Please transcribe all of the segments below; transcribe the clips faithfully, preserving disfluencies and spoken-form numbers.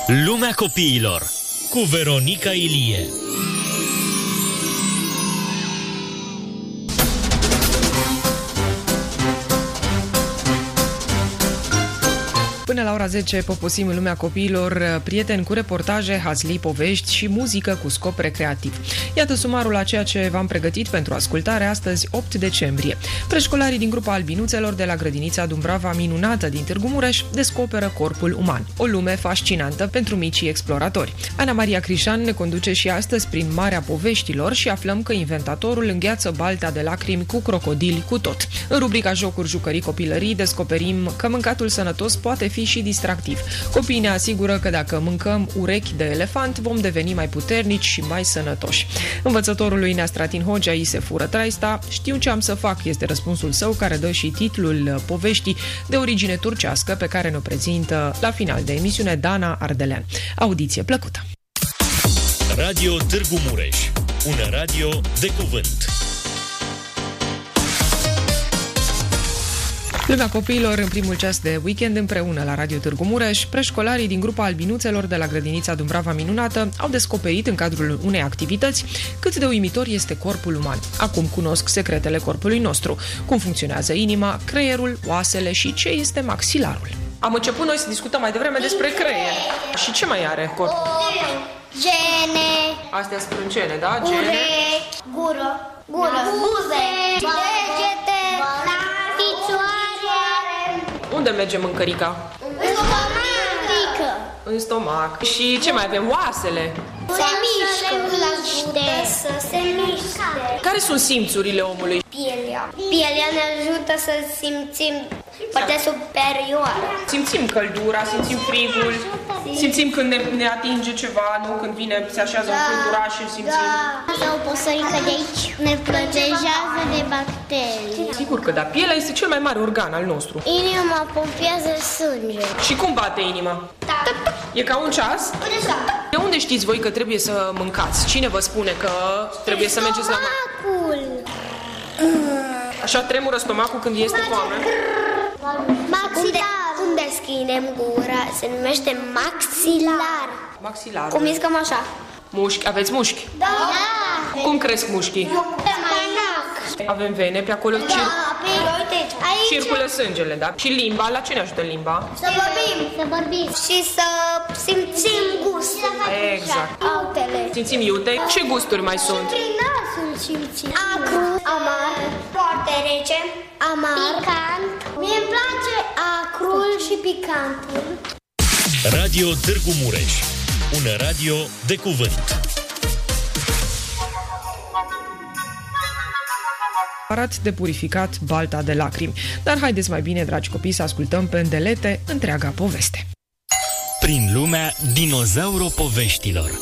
Lumea copiilor cu Veronica Ilie. Până la ora zece poposim în Lumea copiilor, prieteni cu reportaje, hazlii, povești și muzică cu scop recreativ. Iată sumarul a ceea ce v-am pregătit pentru ascultare astăzi, opt decembrie. Preșcolarii din grupa albinuțelor de la grădinița Dumbrava minunată din Târgu Mureș descoperă corpul uman. O lume fascinantă pentru micii exploratori. Ana Maria Crișan ne conduce și astăzi prin Marea Poveștilor și aflăm că inventatorul îngheață balta de lacrimi cu crocodili cu tot. În rubrica Jocuri, Jucării, Copilării descoperim că mâncatul sănătos poate fi și distractiv. Copiii ne asigură că dacă mâncăm urechi de elefant, vom deveni mai puternici și mai sănătoși. Învățătorului Neastratin Hogea îi se fură traista. Știu ce am să fac, este răspunsul său, care dă și titlul poveștii de origine turcească pe care ne-o prezintă la final de emisiune Dana Ardelean. Audiție plăcută! Radio Târgu Mureș, un radio de cuvânt. Lumea copiilor în primul ceas de weekend împreună la Radio Târgu Mureș. Preșcolarii din grupa albinuțelor de la grădinița Dumbrava minunată au descoperit în cadrul unei activități cât de uimitor este corpul uman. Acum cunosc secretele corpului nostru, cum funcționează inima, creierul, oasele și ce este maxilarul. Am început noi să discutăm mai devreme despre creier. Și ce mai are corpul? Gene. Astea sprâncene, da? Gene. Urechi. Gură. Gură. Buze. Degete. Picioare. Unde merge mâncărica? În stomac. În stomac. Și ce mai avem? Oasele. Se mișcă. Să se miște. Care sunt simțurile omului? Pielea. Pielea ne ajută să simțim partea superioară. Simțim căldura, simțim frigul, simțim când ne, ne atinge ceva, nu? Când vine, se așează un fluturaș și simțim. Da. Sau o păsărică de aici ne protejează de bacterii. Sigur că da, pielea este cel mai mare organ al nostru. Inima pompează sânge. Și cum bate inima? Da. E ca un ceas? Așa. De unde știți voi că trebuie să mâncați? Cine vă spune că trebuie să mergeți la masă? Stomacul. Așa tremură stomacul când este foame? Maxilar. Cum deschidem gura se numește maxilar. Maxilar. Cum mișcăm așa? Mușchi. Aveți mușchi? Da. Cum cresc mușchii? Pe manac. Avem vene pe acolo. Da, pe uite aici. Circulă sângele, da? Și limba, la ce ne ajută limba? Să vorbim. Să vorbim. Și să simțim gustul. Exact. Altele. Simțim iute. Ce gusturi mai sunt? Prin nasul simțim. Acru. Amar. Foarte rece. Amar. Picant. Mie îmi place acrul și picantul. Radio Târgu Mureș, un radio de cuvânt. Aparat de purificat balta de lacrimi. Dar haideți mai bine, dragi copii, să ascultăm pe îndelete întreaga poveste. Prin lumea dinozauropoveștilor.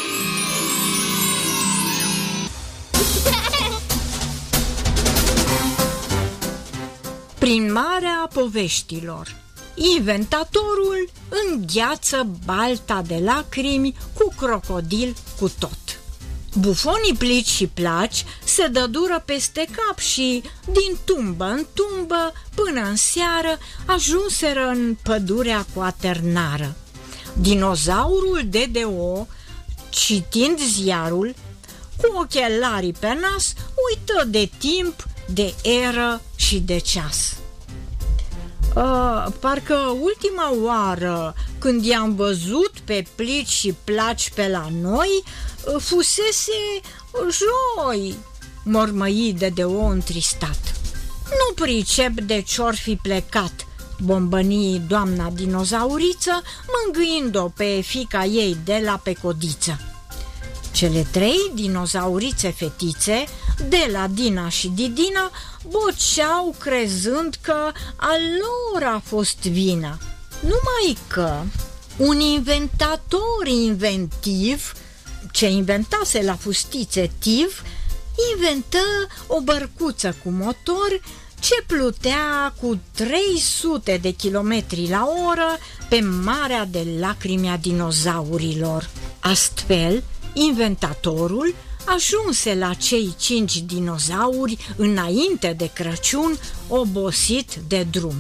Prin Marea Poveștilor. Inventatorul îngheață balta de lacrimi cu crocodil cu tot. Bufonii plici și placi se dădură peste cap și, din tumbă în tumbă, până în seară, ajunseră în pădurea quaternară. Dinozaurul D D O, citind ziarul, cu ochelarii pe nas, uită de timp, de eră și de ceas. Uh, parcă ultima oară când i-am văzut pe plici și placi pe la noi, uh, fusese joi, mormăi D D O întristat. Nu pricep de ce-or fi plecat, bombănii doamna dinozauriță, mângâind-o pe fiica ei de la Pecodiță. Cele trei dinozaurițe fetițe, de la Dina și Didina, boceau crezând că a lor a fost vina. Numai că un inventator inventiv, ce inventase la fustițe tiv, inventă o bărcuță cu motor ce plutea cu trei sute de kilometri la oră pe marea de lacrimi a dinozaurilor. Astfel, inventatorul ajunse la cei cinci dinozauri înainte de Crăciun, obosit de drum.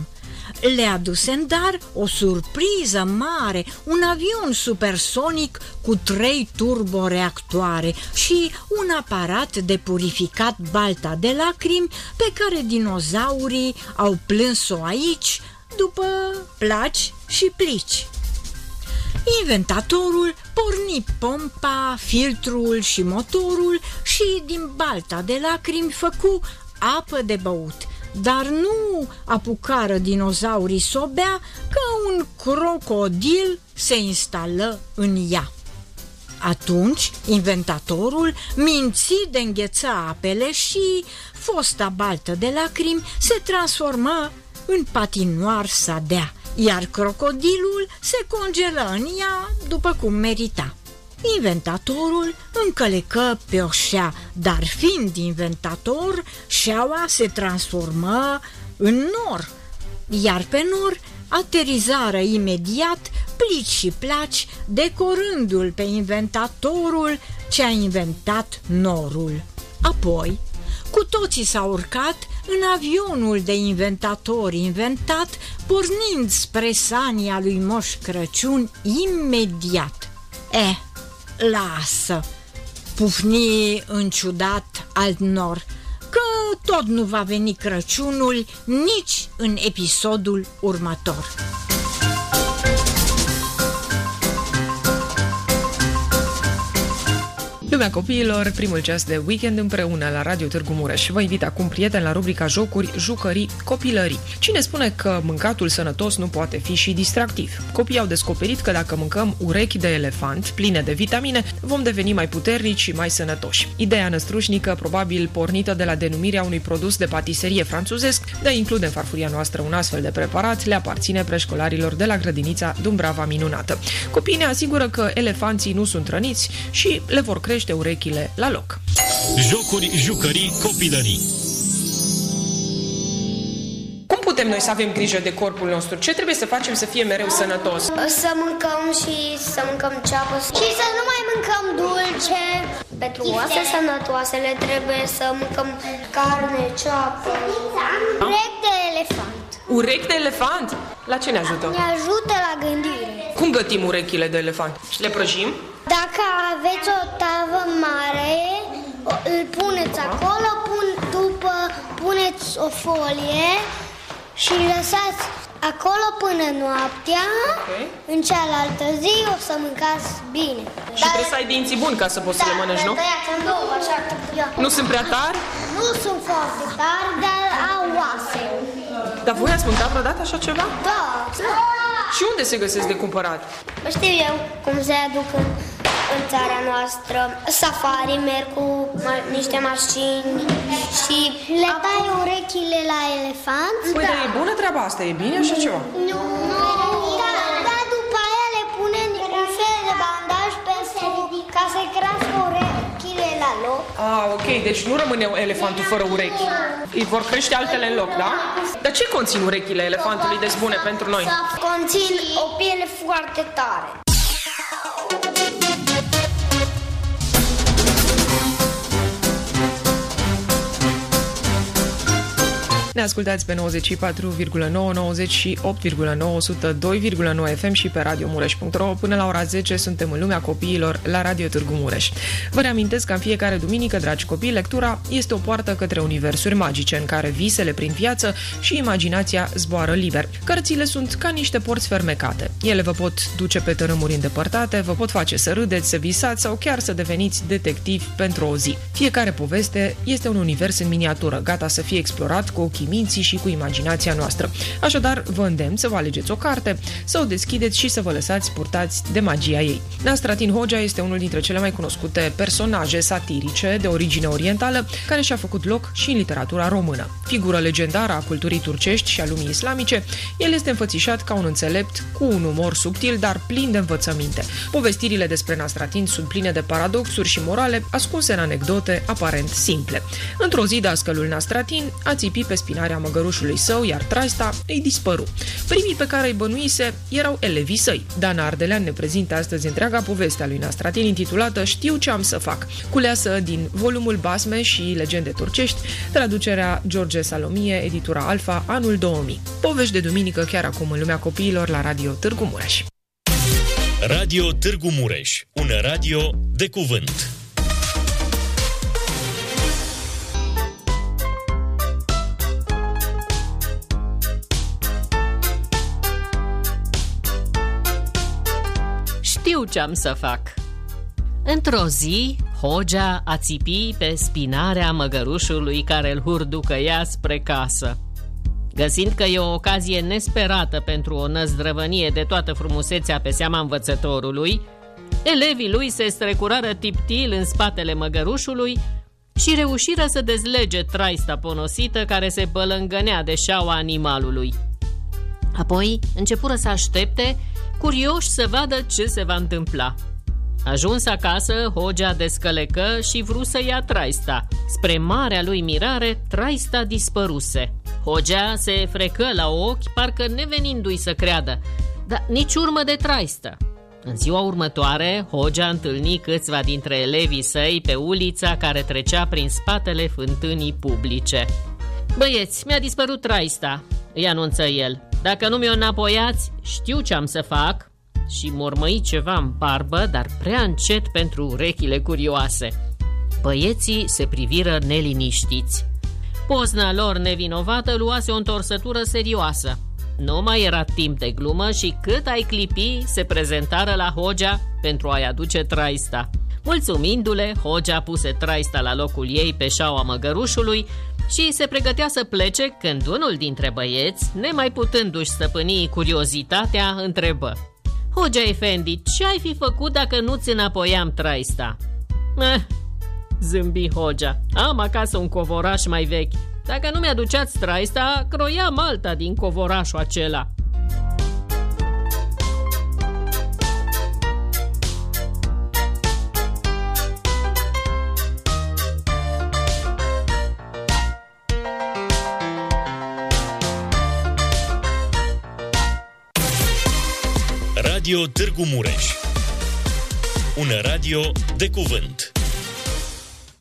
le aduse în dar o surpriză mare, un avion supersonic cu trei turboreactoare și un aparat de purificat balta de lacrimi pe care dinozaurii au plâns-o aici după placi și plici. Inventatorul porni pompa, filtrul și motorul și din balta de lacrimi făcu apă de băut, dar nu apucară dinozaurii să o bea, că un crocodil se instală în ea. Atunci, inventatorul minți de îngheță apele și fosta baltă de lacrimi se transformă în patinoar sadea, iar crocodilul se congelă în ea după cum merita. Inventatorul încălecă pe o șea, dar fiind inventator, șeaua se transformă în nor, iar pe nor aterizară imediat plici și placi, decorându-l pe inventatorul ce a inventat norul. Apoi, cu toții s-au urcat în avionul de inventator inventat, pornind spre sania lui Moș Crăciun imediat. Eh, lasă, pufni înciudat alt nor, că tot nu va veni Crăciunul nici în episodul următor. Lumea copiilor, primul ceas de weekend împreună la Radio Târgu Mureș. Vă invit acum, prieteni, la rubrica Jocuri, Jucării, Copilării. Cine spune că mâncatul sănătos nu poate fi și distractiv? Copiii au descoperit că dacă mâncăm urechi de elefant pline de vitamine, vom deveni mai puternici și mai sănătoși. Ideea năstrușnică, probabil pornită de la denumirea unui produs de patiserie franțuzesc, de a include în farfuria noastră un astfel de preparat, le aparține preșcolarilor de la grădinița Dumbrava Minunată. Copiii ne asigură că elefanții nu sunt răniți și le vor crește urechile la loc. Jocuri, jucării, copilării. Cum putem noi să avem grijă de corpul nostru? Ce trebuie să facem să fie mereu sănătos? Să mâncăm și să mâncăm ceapă și să nu mai mâncăm dulce. Pentru oase sănătoasele trebuie să mâncăm carne, ceapă. Urechi de elefant. Urechi de elefant? La ce ne ajută? Ne ajută la gândire. Cum gătim urechile de elefant? Le prăjim? Dacă aveți o tavă mare, îl puneți acolo, pun, după puneți o folie și lăsați acolo până noaptea. Okay. În cealaltă zi o să mâncați bine. Și dar, trebuie să ai dinții buni ca să poți da, să le mănânci, nu? Două, așa, nu sunt prea tari? Nu sunt foarte tari, dar au oase. Dar voi ați mâncat vreodată așa ceva? Da. Și unde se găsesc de cumpărat? Știu eu cum se aduc în, în țara noastră. Safari merg cu ma- niște mașini și le tai urechile la elefant. Păi, da. Dar e bună treaba asta, e bine așa ceva? Nu, nu. Da, dar după aia le pune un fel de bandaj pentru ca să crească urechile la loc. Ah, ok, deci nu rămâne elefantul fără urechi. Îi vor crește altele în loc, da? Dar ce conțin urechile elefantului de bune pentru noi? Conțin o piele foarte tare. Ne ascultați pe nouăzeci și patru virgulă nouă, nouăzeci și opt virgulă nouă, o sută doi virgulă nouă F M și pe radio mureș punct ro. Până la ora zece suntem în lumea copiilor la Radio Târgu Mureș. Vă reamintesc că în fiecare duminică, dragi copii, lectura este o poartă către universuri magice în care visele prin viață și imaginația zboară liber. Cărțile sunt ca niște porți fermecate. Ele vă pot duce pe tărâmuri îndepărtate, vă pot face să râdeți, să visați sau chiar să deveniți detectivi pentru o zi. Fiecare poveste este un univers în miniatură, gata să fie explorat cu ochii minții și cu imaginația noastră. Așadar, vă îndemn să vă alegeți o carte, să o deschideți și să vă lăsați purtați de magia ei. Nastratin Hogea este unul dintre cele mai cunoscute personaje satirice de origine orientală, care și-a făcut loc și în literatura română. Figură legendară a culturii turcești și a lumii islamice, el este înfățișat ca un înțelept cu un umor subtil, dar plin de învățăminte. Povestirile despre Nastratin sunt pline de paradoxuri și morale, ascunse în anecdote aparent simple. Într-o zi, dascălul Nastratin a țipit pe spinarea măgărușului său, iar traista îi dispăru. Primii pe care îi bănuise erau elevii săi. Dana Ardelean ne prezintă astăzi întreaga poveste a lui Nastratin, intitulată Știu ce am să fac, culeasă din volumul Basme și legende turcești, traducerea George Salomie, editura Alfa, anul două mii. Povești de duminică chiar acum în lumea copiilor la Radio Târgu Mureș. Radio Târgu Mureș, un radio de cuvânt. Știu ce-am să fac. Într-o zi, Hogea a țipi pe spinarea măgărușului care îl hurducăia spre casă. Găsind că e o ocazie nesperată pentru o năzdrăvănie de toată frumusețea pe seama învățătorului, elevii lui se strecurară tiptil în spatele măgărușului și reușiră să dezlege traista ponosită care se bălângănea de șaua animalului. Apoi începură să aștepte, curioși să vadă ce se va întâmpla. Ajuns acasă, Hogea descălecă și vru să ia traista. Spre marea lui mirare, traista dispăruse. Hogea se frecă la ochi, parcă nevenindu-i să creadă, dar nici urmă de traistă. În ziua următoare, Hogea întâlni câțiva dintre elevii săi pe ulița care trecea prin spatele fântânii publice. "Băieți, mi-a dispărut traista," îi anunță el. "Dacă nu mi-o înapoiați, știu ce am să fac." Și mormăi ceva în barbă, dar prea încet pentru urechile curioase. Băieții se priviră neliniștiți. Pozna lor nevinovată luase o întorsătură serioasă. Nu mai era timp de glumă și cât ai clipi, se prezentară la Hogea pentru a-i aduce traista. Mulțumindu-le, Hogea puse traista la locul ei pe șaua măgărușului și se pregătea să plece când unul dintre băieți, nemai putându-și stăpâni curiozitatea, întrebă: "Hogea Efendi, ce ai fi făcut dacă nu-ți înapoiam traista?" "Eh," zâmbi Hogea, "am acasă un covoraș mai vechi. Dacă nu mi-aduceați traista, croiam alta din covorașul acela." Radio Târgu Mureș, un radio de cuvânt.